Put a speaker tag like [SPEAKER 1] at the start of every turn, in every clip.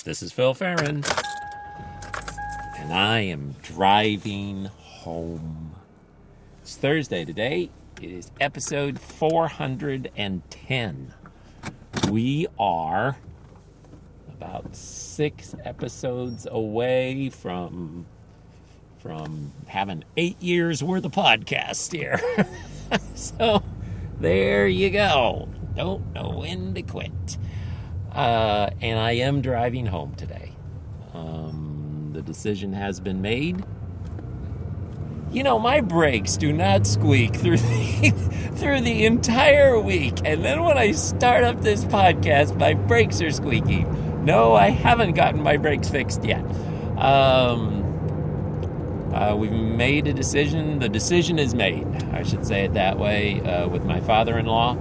[SPEAKER 1] This is Phil Farron, and I am driving home. It's Thursday today. It is episode 410. We are about 6 episodes away from having 8 years worth of podcasts here. So there you go. Don't know when to quit. And I am driving home today. The decision has been made. You know, my brakes do not squeak through the entire week. And then when I start up this podcast, my brakes are squeaking. No, I haven't gotten my brakes fixed yet. We've made a decision. The decision is made. I should say it that way, with my father-in-law.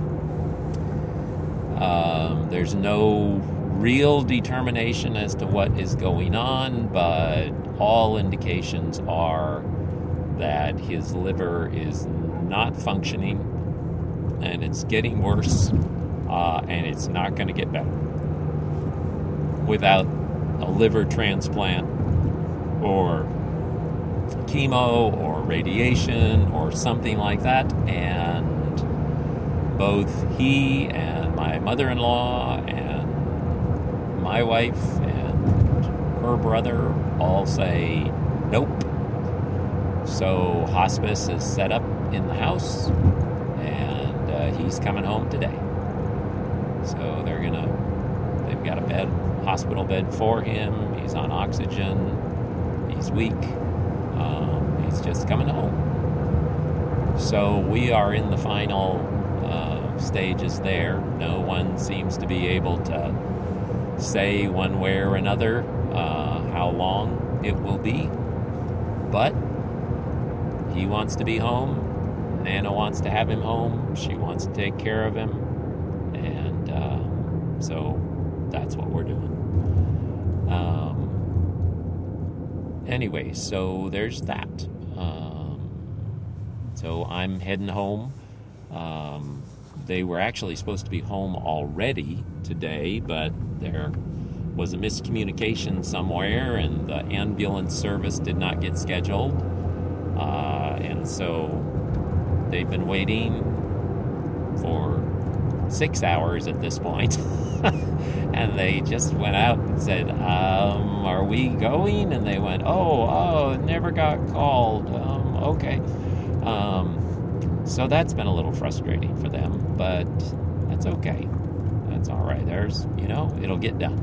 [SPEAKER 1] There's no real determination as to what is going on, but all indications are that his liver is not functioning, and it's getting worse, and it's not going to get better without a liver transplant or chemo or radiation or something like that. And both he and my mother-in-law and my wife and her brother all say nope. So hospice is set up in the house, and he's coming home today. So they've got a hospital bed for him. He's on oxygen. He's weak. He's just coming home. So we are in the final stages there. No one seems to be able to say one way or another how long it will be. But he wants to be home. Nana wants to have him home. She wants to take care of him. And so that's what we're doing. Anyway, so there's that. So I'm heading home. They were actually supposed to be home already today, but there was a miscommunication somewhere, and the ambulance service did not get scheduled. And so they've been waiting for 6 hours at this point. And they just went out and said, are we going? And they went, oh, it never got called. Okay. So that's been a little frustrating for them, but that's okay. That's all right. It'll get done.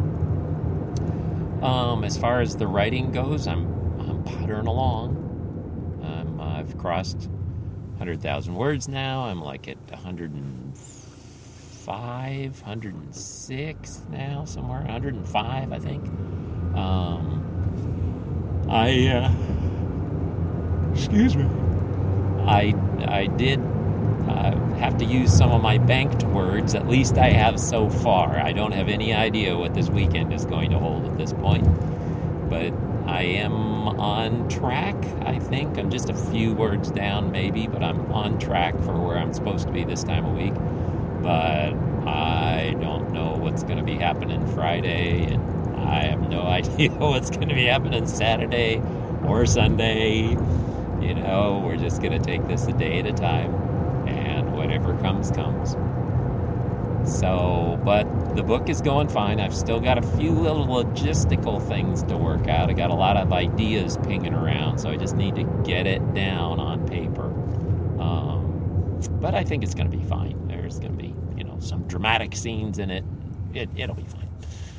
[SPEAKER 1] As far as the writing goes, I'm puttering along. I've crossed 100,000 words now. I'm like at 105, 106 now, somewhere 105, I think. Excuse me. I did have to use some of my banked words. At least I have so far. I don't have any idea what this weekend is going to hold at this point. But I am on track, I think. I'm just a few words down, maybe, but I'm on track for where I'm supposed to be this time of week. But I don't know what's going to be happening Friday, and I have no idea what's going to be happening Saturday or Sunday. We're just going to take this a day at a time, and whatever comes, comes. So, but the book is going fine. I've still got a few little logistical things to work out. I got a lot of ideas pinging around, so I just need to get it down on paper. But I think it's going to be fine. There's going to be, some dramatic scenes in it. It'll be fine.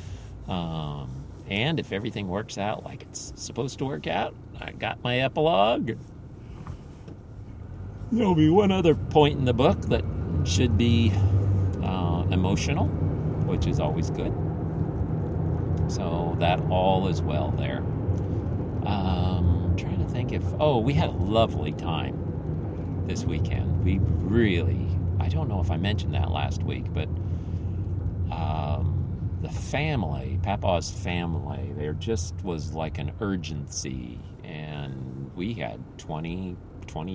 [SPEAKER 1] And if everything works out like it's supposed to work out, I got my epilogue. There'll be one other point in the book that should be emotional, which is always good. So that all is well there. I'm trying to think we had a lovely time this weekend. We really, I don't know if I mentioned that last week, but the family, Papa's family, there just was like an urgency, and we had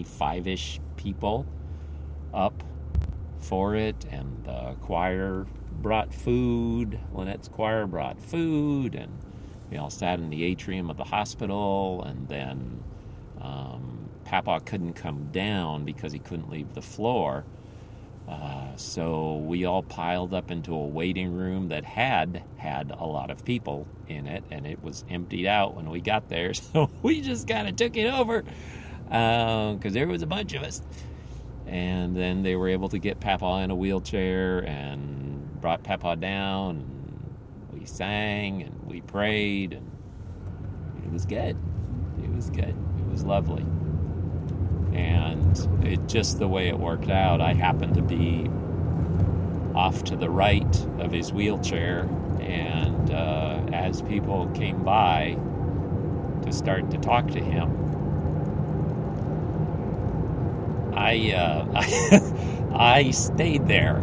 [SPEAKER 1] 25-ish people up for it, and the choir brought food. Lynette's choir brought food, and we all sat in the atrium of the hospital, and then Papa couldn't come down because he couldn't leave the floor. So we all piled up into a waiting room that had a lot of people in it, and it was emptied out when we got there. So we just kind of took it over because there was a bunch of us. And then they were able to get Papa in a wheelchair and brought Papa down. And we sang and we prayed, and it was good. It was good. It was lovely. And it just the way it worked out, I happened to be off to the right of his wheelchair, and as people came by to start to talk to him, I stayed there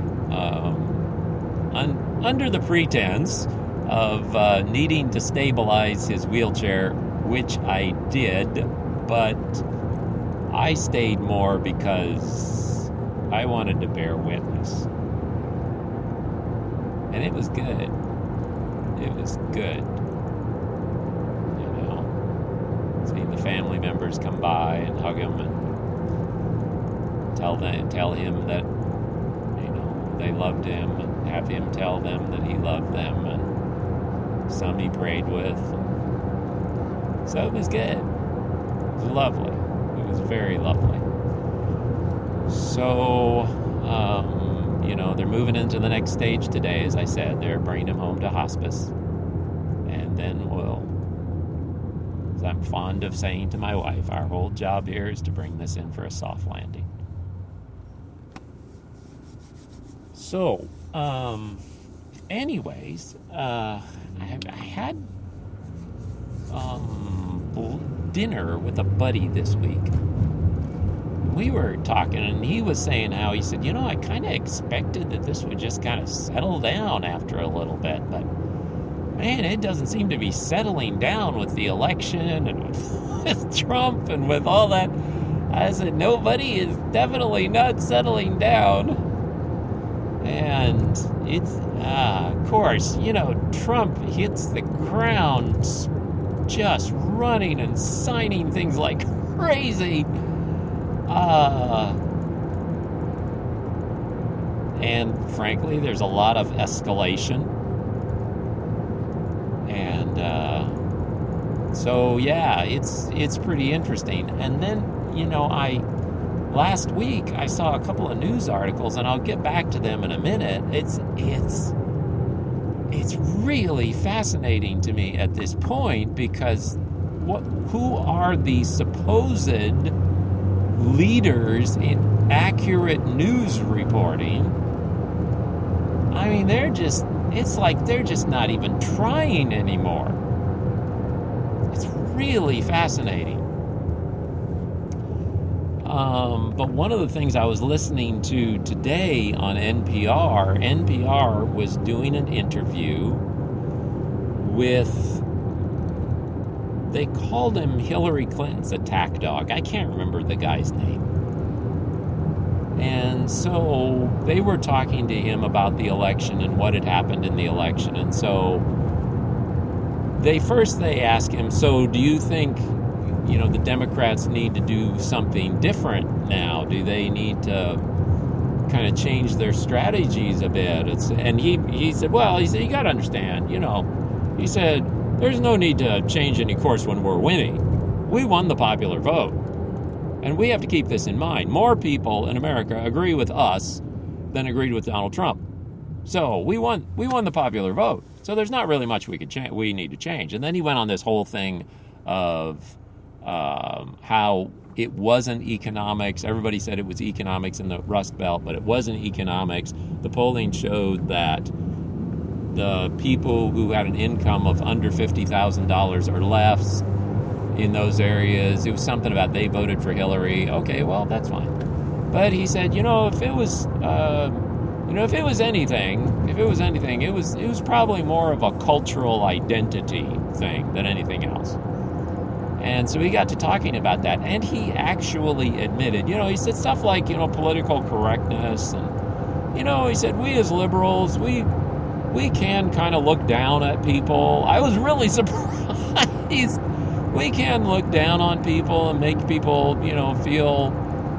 [SPEAKER 1] under the pretense of needing to stabilize his wheelchair, which I did, but I stayed more because I wanted to bear witness. And it was good. It was good. You know, seeing the family members come by and hug him and tell him that, you know, they loved him, and have him tell them that he loved them, and some he prayed with. So it was good. It was lovely. It was very lovely. So, you know, they're moving into the next stage today, as I said. They're bringing him home to hospice. And then we'll, as I'm fond of saying to my wife, our whole job here is to bring this in for a soft landing. So, anyways, I had dinner with a buddy this week. We were talking, and he was saying how, he said, you know, I kind of expected that this would just kind of settle down after a little bit, but man, it doesn't seem to be settling down with the election and with Trump and with all that. I said, nobody is definitely not settling down. And it's, of course, you know, Trump hits the ground just running and signing things like crazy. And frankly, there's a lot of escalation. And so, yeah, it's pretty interesting. And then, you know, last week I saw a couple of news articles, and I'll get back to them in a minute. It's really fascinating to me at this point, because who are the supposed leaders in accurate news reporting? I mean, it's like they're just not even trying anymore. It's really fascinating. But one of the things I was listening to today on NPR was doing an interview with, they called him Hillary Clinton's attack dog. I can't remember the guy's name. And so they were talking to him about the election and what had happened in the election. And so they asked him, so do you think, you know, the Democrats need to do something different now? Do they need to kind of change their strategies a bit? And he said, well, you got to understand, you know, he said, there's no need to change any course when we're winning. We won the popular vote. And we have to keep this in mind. More people in America agree with us than agreed with Donald Trump. So we won the popular vote. So there's not really much we need to change. And then he went on this whole thing of how it wasn't economics. Everybody said it was economics in the Rust Belt, but it wasn't economics. The polling showed that the people who had an income of under $50,000 or less in those areas, it was something about they voted for Hillary. Okay, well, that's fine. But he said, you know, if it was anything, it was probably more of a cultural identity thing than anything else. And so he got to talking about that, and he actually admitted, you know, he said stuff like, you know, political correctness, and, you know, he said, we as liberals, we we can kind of look down at people. I was really surprised. We can look down on people and make people, feel,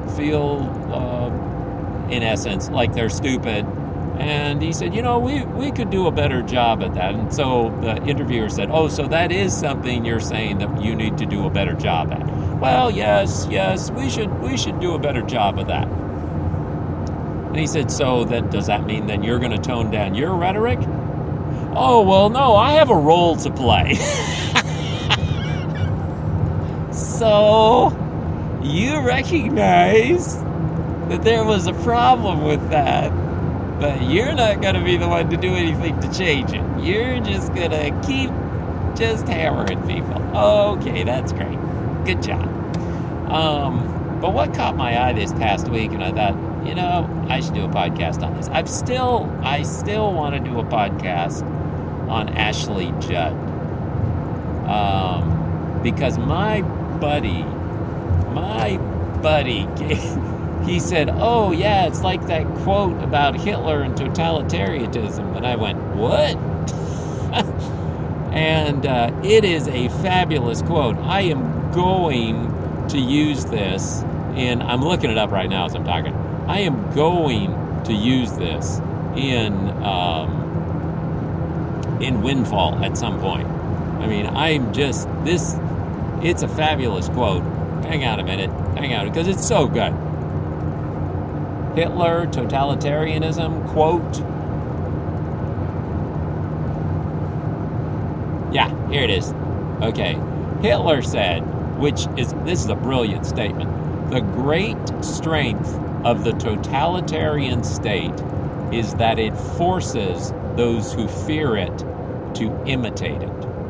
[SPEAKER 1] in essence, like they're stupid. And he said, we could do a better job at that. And so the interviewer said, oh, so that is something you're saying that you need to do a better job at. Well, yes, we should do a better job of that. And he said, so does that mean then you're going to tone down your rhetoric? Oh, well, no, I have a role to play. So you recognize that there was a problem with that, but you're not going to be the one to do anything to change it. You're just going to keep just hammering people. Okay, that's great. Good job. But what caught my eye this past week, and I thought, I should do a podcast on this. I still want to do a podcast on Ashley Judd. Because my buddy, he said, oh, yeah, it's like that quote about Hitler and totalitarianism. And I went, what? And it is a fabulous quote. I am going to use this, and I'm looking it up right now as I'm talking. I am going to use this in Windfall at some point. I mean, it's a fabulous quote. Hang on a minute, because it's so good. Hitler, totalitarianism, quote. Yeah, here it is. Okay. Hitler said, this is a brilliant statement, the great strength of the totalitarian state is that it forces those who fear it to imitate it.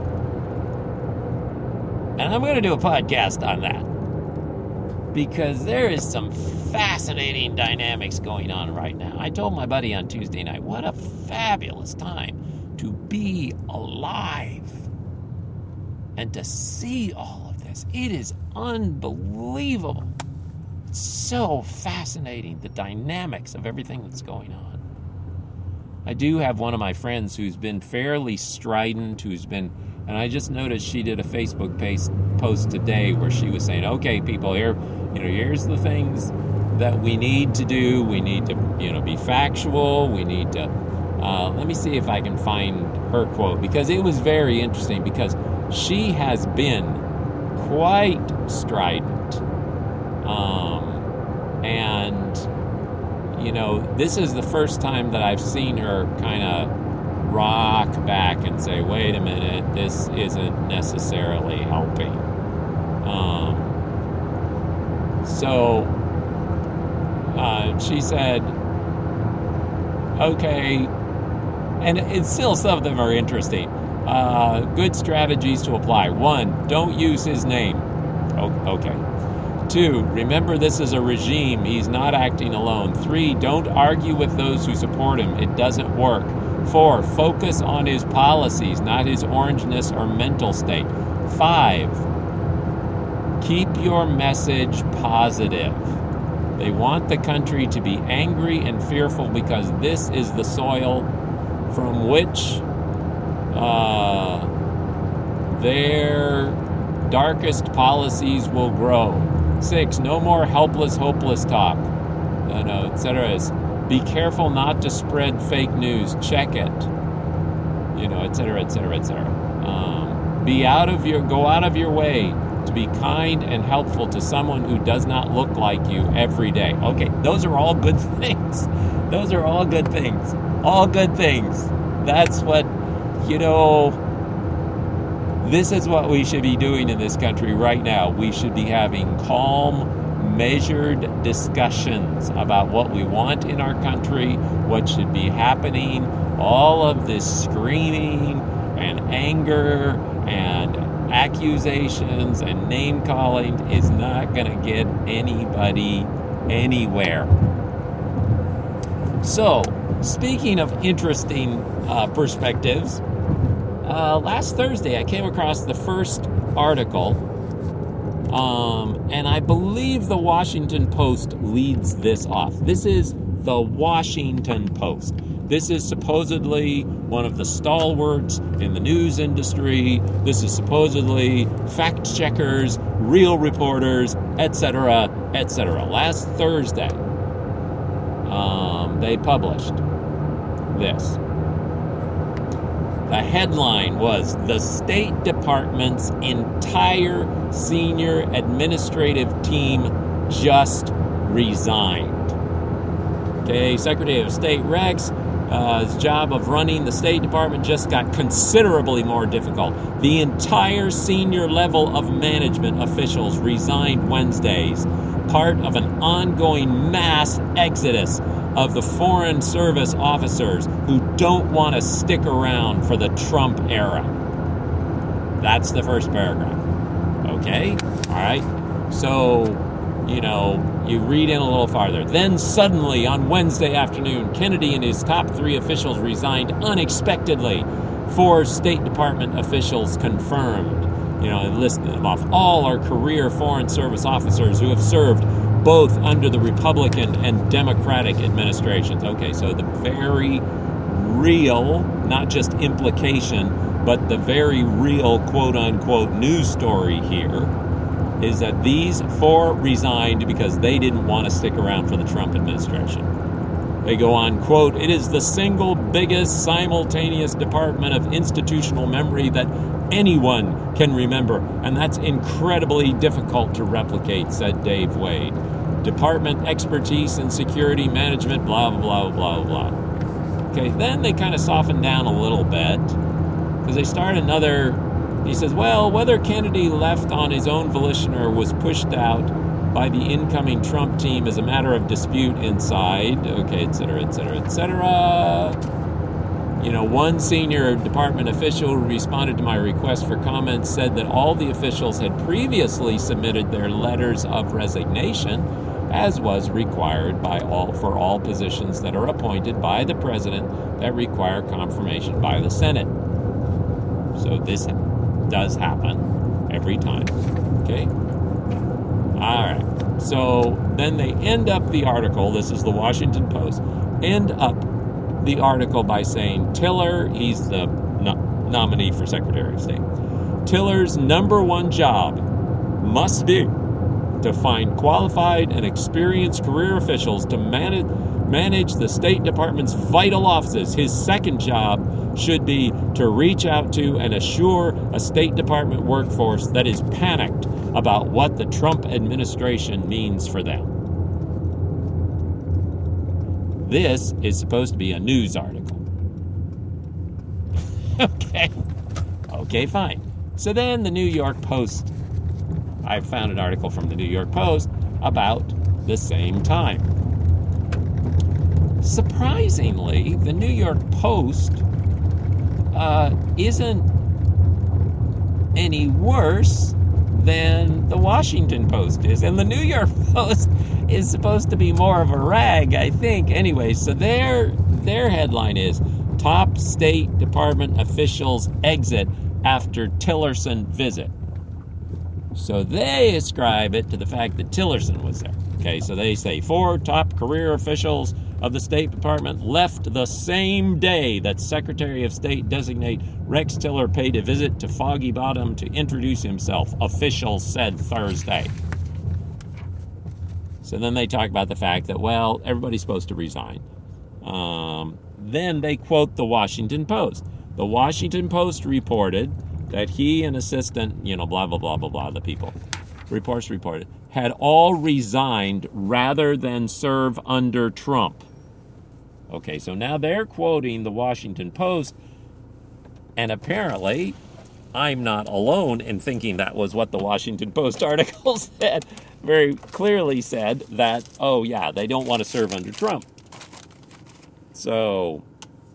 [SPEAKER 1] And I'm going to do a podcast on that because there is some fascinating dynamics going on right now. I told my buddy on Tuesday night, what a fabulous time to be alive and to see all of this. It is unbelievable. It's so fascinating, the dynamics of everything that's going on. I do have one of my friends who's been fairly strident, and I just noticed she did a Facebook post today where she was saying, okay, people, here's the things that we need to do. We need to, be factual. We need to, let me see if I can find her quote, because it was very interesting, because she has been quite strident. And, this is the first time that I've seen her kind of rock back and say, wait a minute, this isn't necessarily helping. So she said, okay, and it's still, some of them are interesting. Good strategies to apply. 1, don't use his name. Okay. 2, remember this is a regime. He's not acting alone. 3, don't argue with those who support him. It doesn't work. 4, focus on his policies, not his orangeness or mental state. 5, keep your message positive. They want the country to be angry and fearful because this is the soil from which their darkest policies will grow. 6, no more helpless, hopeless talk, etc. Be careful not to spread fake news. Check it, etc., etc., etc. Go out of your way to be kind and helpful to someone who does not look like you every day. Okay, those are all good things. Those are all good things. All good things. That's what, this is what we should be doing in this country right now. We should be having calm, measured discussions about what we want in our country, what should be happening. All of this screaming and anger and accusations and name-calling is not going to get anybody anywhere. So, speaking of interesting perspectives, last Thursday I came across the first article, and I believe the Washington Post leads this off. This is the Washington Post. This is supposedly one of the stalwarts in the news industry. This is supposedly fact checkers, real reporters, etc., etc. Last Thursday, they published this. The headline was, "The State Department's entire senior administrative team just resigned." Okay, Secretary of State Rex, his job of running the State Department just got considerably more difficult. The entire senior level of management officials resigned Wednesdays, part of an ongoing mass exodus of the Foreign Service officers who don't want to stick around for the Trump era. That's the first paragraph. Okay? All right? So, you read in a little farther. Then suddenly, on Wednesday afternoon, Kennedy and his top 3 officials resigned unexpectedly. 4 State Department officials confirmed. It listed them off. All are career Foreign Service officers who have served both under the Republican and Democratic administrations. Okay, so the very real, not just implication, but the very real quote-unquote news story here is that these 4 resigned because they didn't want to stick around for the Trump administration. They go on, quote, "It is the single biggest simultaneous department of institutional memory that anyone can remember, and that's incredibly difficult to replicate," said Dave Wade. Department expertise in security management, blah, blah, blah, blah. Okay, then they kind of soften down a little bit because they start another. He says, well, whether Kennedy left on his own volition or was pushed out by the incoming Trump team is a matter of dispute inside. Okay, et cetera, et cetera, et cetera. One senior department official who responded to my request for comments said that all the officials had previously submitted their letters of resignation, as was required for all positions that are appointed by the president that require confirmation by the Senate. So this does happen every time. Okay? All right. So then they end up the article. This is the Washington Post. End up the article by saying Tiller, he's the nominee for Secretary of State, Tiller's number one job must be to find qualified and experienced career officials to manage the State Department's vital offices. His second job should be to reach out to and assure a State Department workforce that is panicked about what the Trump administration means for them. This is supposed to be a news article. Okay, fine. So then the New York Post, I found an article from the New York Post about the same time. Surprisingly, the New York Post isn't any worse than the Washington Post is. And the New York Post is supposed to be more of a rag, I think. Anyway, so their headline is, Top State Department Officials Exit After Tillerson Visit. So they ascribe it to the fact that Tillerson was there. Okay, so they say 4 top career officials of the State Department left the same day that Secretary of State designate Rex Tiller paid a visit to Foggy Bottom to introduce himself, officials said Thursday. So then they talk about the fact that, well, everybody's supposed to resign. Then they quote the Washington Post. The Washington Post reported that he and assistant, blah, blah, blah, blah, blah, the people, reports reported, had all resigned rather than serve under Trump. Okay, so now they're quoting the Washington Post, and apparently I'm not alone in thinking that was what the Washington Post article said. Very clearly said that, oh yeah, they don't want to serve under Trump. So,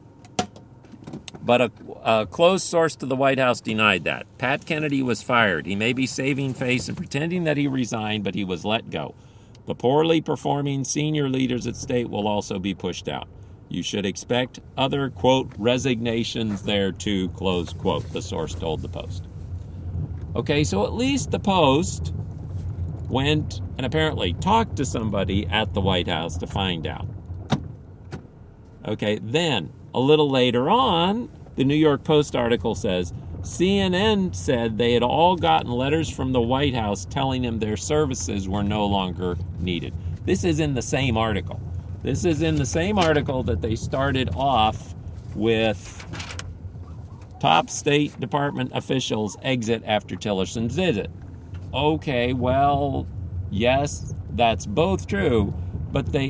[SPEAKER 1] but a close source to the White House denied that. Pat Kennedy was fired. He may be saving face and pretending that he resigned, but he was let go. The poorly performing senior leaders at state will also be pushed out. You should expect other, quote, resignations there too, close quote, the source told the Post. Okay, so at least the Post went and apparently talked to somebody at the White House to find out. Okay, then a little later on, the New York Post article says, CNN said they had all gotten letters from the White House telling them their services were no longer needed. This is in the same article. This is in the same article that they started off with top State Department officials exit after Tillerson's visit. Okay, well, yes, that's both true, but they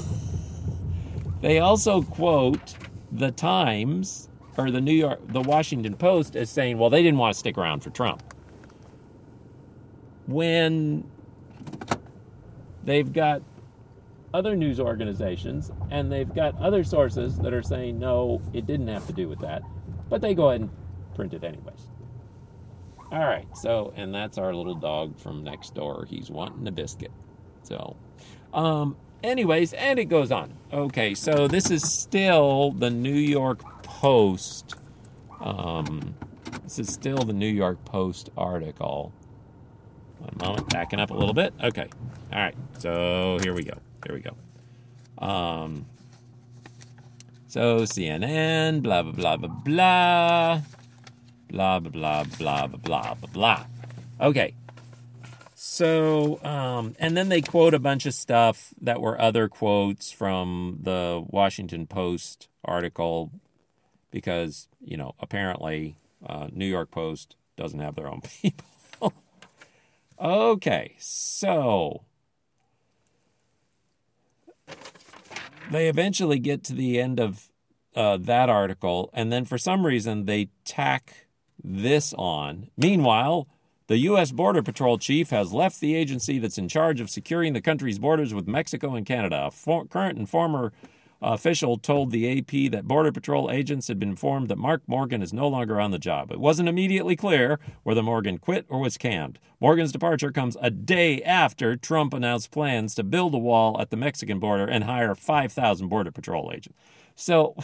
[SPEAKER 1] also quote the Times or the Washington Post as saying, well, they didn't want to stick around for Trump. When they've got other news organizations and they've got other sources that are saying, no, it didn't have to do with that, but they go ahead and print it anyways. All right, so, and that's our little dog from next door. He's wanting a biscuit. So, anyways, and it goes on. Okay, so this is still the New York Post. This is still the New York Post article. One moment, backing up a little bit. Okay, all right, so here we go. So CNN, blah, blah, blah, blah, blah. Blah, blah, blah, blah, blah, blah, blah. Okay. So, and then they quote a bunch of stuff that were other quotes from the Washington Post article because, apparently New York Post doesn't have their own people. Okay, so they eventually get to the end of that article, and then for some reason they tack this on. Meanwhile, the U.S. Border Patrol chief has left the agency that's in charge of securing the country's borders with Mexico and Canada. A current and former official told the AP that Border Patrol agents had been informed that Mark Morgan is no longer on the job. It wasn't immediately clear whether Morgan quit or was canned. Morgan's departure comes a day after Trump announced plans to build a wall at the Mexican border and hire 5,000 Border Patrol agents. So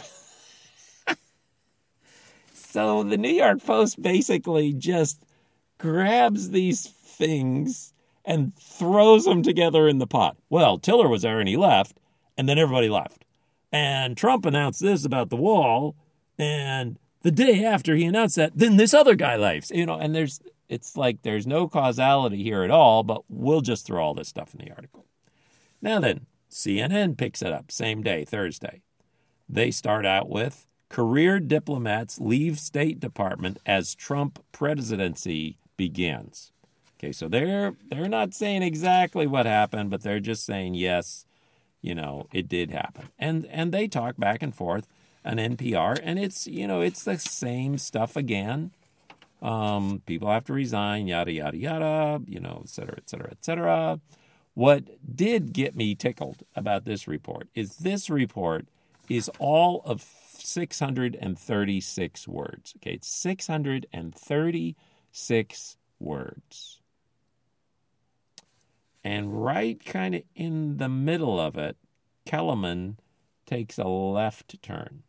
[SPEAKER 1] the New York Post basically just grabs these things and throws them together in the pot. Well, Tiller was there and he left, and then everybody left. And Trump announced this about the wall, and the day after he announced that, then this other guy leaves. And it's like there's no causality here at all, but we'll just throw all this stuff in the article. Now then, CNN picks it up, same day, Thursday. They start out with, career diplomats leave State Department as Trump presidency begins. Okay, so they're not saying exactly what happened, but they're just saying, yes, it did happen. And they talk back and forth on NPR, and it's the same stuff again. People have to resign, yada, yada, yada, et cetera, et cetera, et cetera. What did get me tickled about this report is all of 636 words. Okay, it's 636 words. And right kind of in the middle of it, Kellerman takes a left turn.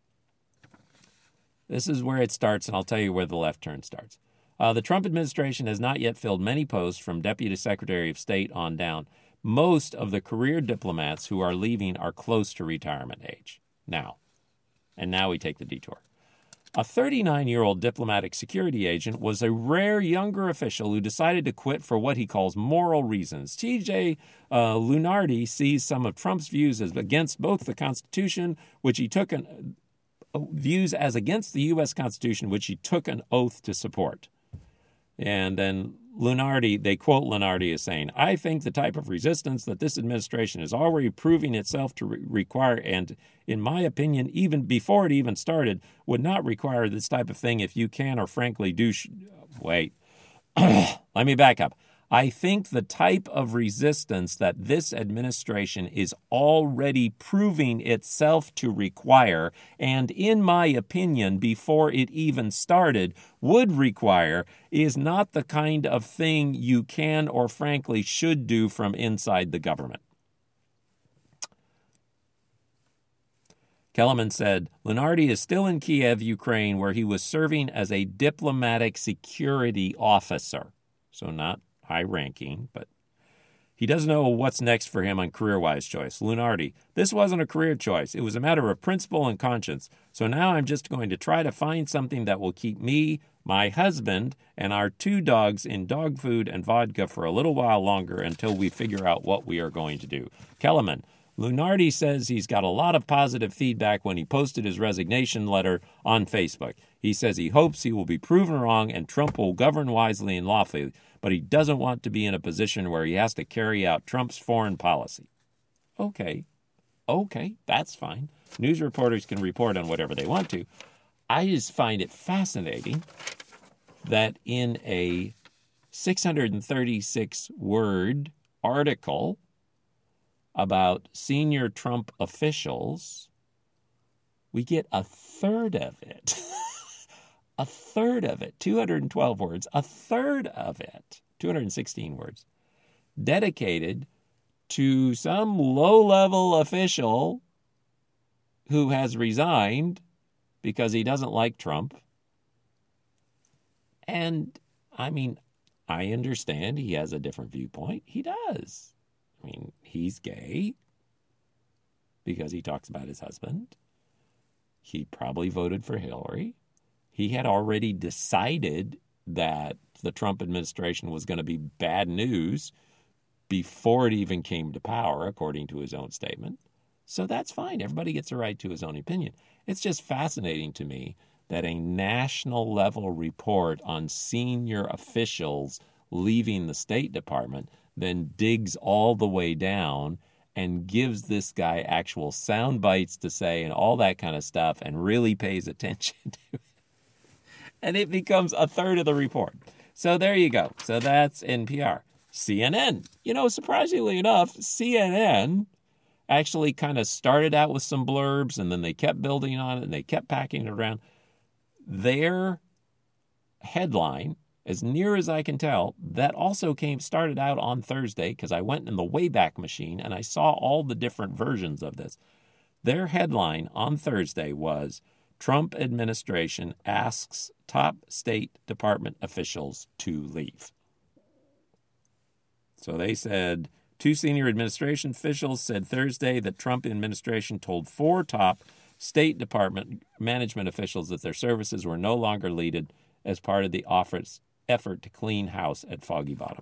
[SPEAKER 1] This is where it starts, and I'll tell you where the left turn starts. The Trump administration has not yet filled many posts from Deputy Secretary of State on down. Most of the career diplomats who are leaving are close to retirement age. Now we take the detour. A 39-year-old diplomatic security agent was a rare younger official who decided to quit for what he calls moral reasons. T.J. Lunardi sees some of Trump's views as against both the Constitution, which he took views as against the U.S. Constitution, which he took an oath to support. And then they quote Lunardi as saying, I think the type of resistance that this administration is already proving itself to require, and in my opinion, even before it even started, would not require this type of thing if you can or frankly do. Wait, let me back up. I think the type of resistance that this administration is already proving itself to require, and in my opinion, before it even started, would require, is not the kind of thing you can or frankly should do from inside the government. Kellerman said, Lunardi is still in Kiev, Ukraine, where he was serving as a diplomatic security officer. So not high-ranking, but He doesn't know what's next for him on career-wise choice. Lunardi, this wasn't a career choice. It was a matter of principle and conscience. So now I'm just going to try to find something that will keep me, my husband, and our 2 dogs in dog food and vodka for a little while longer until we figure out what we are going to do. Kellerman, Lunardi says he's got a lot of positive feedback when he posted his resignation letter on Facebook. He says he hopes he will be proven wrong and Trump will govern wisely and lawfully, but he doesn't want to be in a position where he has to carry out Trump's foreign policy. Okay, that's fine. News reporters can report on whatever they want to. I just find it fascinating that in a 636-word article about senior Trump officials, we get a third of it. A third of it, 212 words, a third of it, 216 words, dedicated to some low-level official who has resigned because he doesn't like Trump. And, I mean, I understand he has a different viewpoint. He does. I mean, he's gay because he talks about his husband. He probably voted for Hillary. He had already decided that the Trump administration was going to be bad news before it even came to power, according to his own statement. So that's fine. Everybody gets a right to his own opinion. It's just fascinating to me that a national level report on senior officials leaving the State Department then digs all the way down and gives this guy actual sound bites to say and all that kind of stuff and really pays attention to it. And it becomes a third of the report. So there you go. So that's NPR. CNN. Surprisingly enough, CNN actually kind of started out with some blurbs and then they kept building on it and they kept packing it around. Their headline, as near as I can tell, that also started out on Thursday because I went in the Wayback Machine and I saw all the different versions of this. Their headline on Thursday was, Trump administration asks top State Department officials to leave. So they said 2 senior administration officials said Thursday that Trump administration told 4 top State Department management officials that their services were no longer needed as part of the effort to clean house at Foggy Bottom.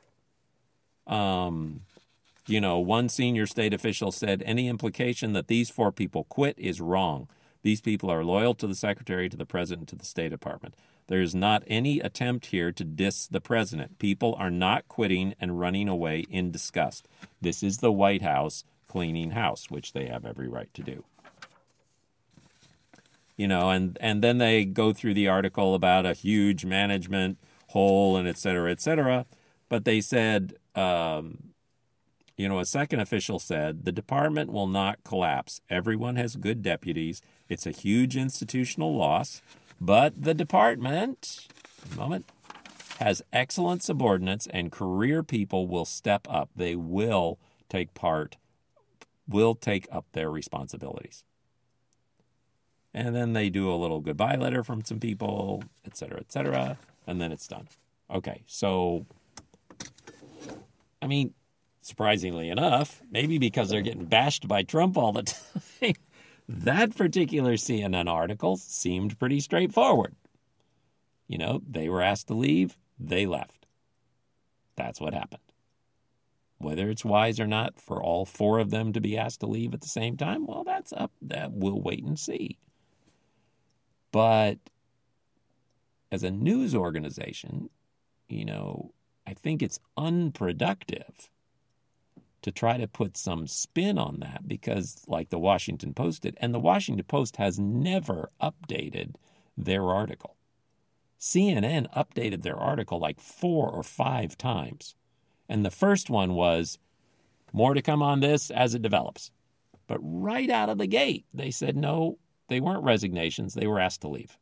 [SPEAKER 1] One senior state official said any implication that these 4 people quit is wrong. These people are loyal to the secretary, to the president, to the State Department. There is not any attempt here to diss the president. People are not quitting and running away in disgust. This is the White House cleaning house, which they have every right to do. And then they go through the article about a huge management hole and et cetera, et cetera. But they said, a second official said, the department will not collapse. Everyone has good deputies. It's a huge institutional loss, but the department, has excellent subordinates and career people will step up. They will take up their responsibilities. And then they do a little goodbye letter from some people, et cetera, and then it's done. Okay, so, surprisingly enough, maybe because they're getting bashed by Trump all the time, that particular CNN article seemed pretty straightforward. They were asked to leave, they left. That's what happened. Whether it's wise or not for all 4 of them to be asked to leave at the same time, well, that's up. That we'll wait and see. But as a news organization, I think it's unproductive to try to put some spin on that because, like the Washington Post did, and the Washington Post has never updated their article. CNN updated their article like 4 or 5 times. And the first one was, more to come on this as it develops. But right out of the gate, they said no, they weren't resignations, they were asked to leave.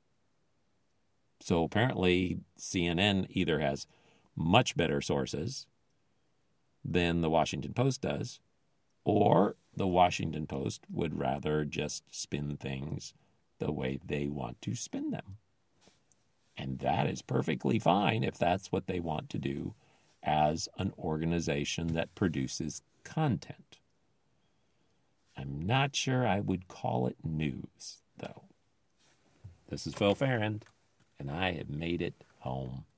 [SPEAKER 1] So apparently CNN either has much better sources than the Washington Post does, or the Washington Post would rather just spin things the way they want to spin them. And that is perfectly fine if that's what they want to do as an organization that produces content. I'm not sure I would call it news, though. This is Phil Farrand, and I have made it home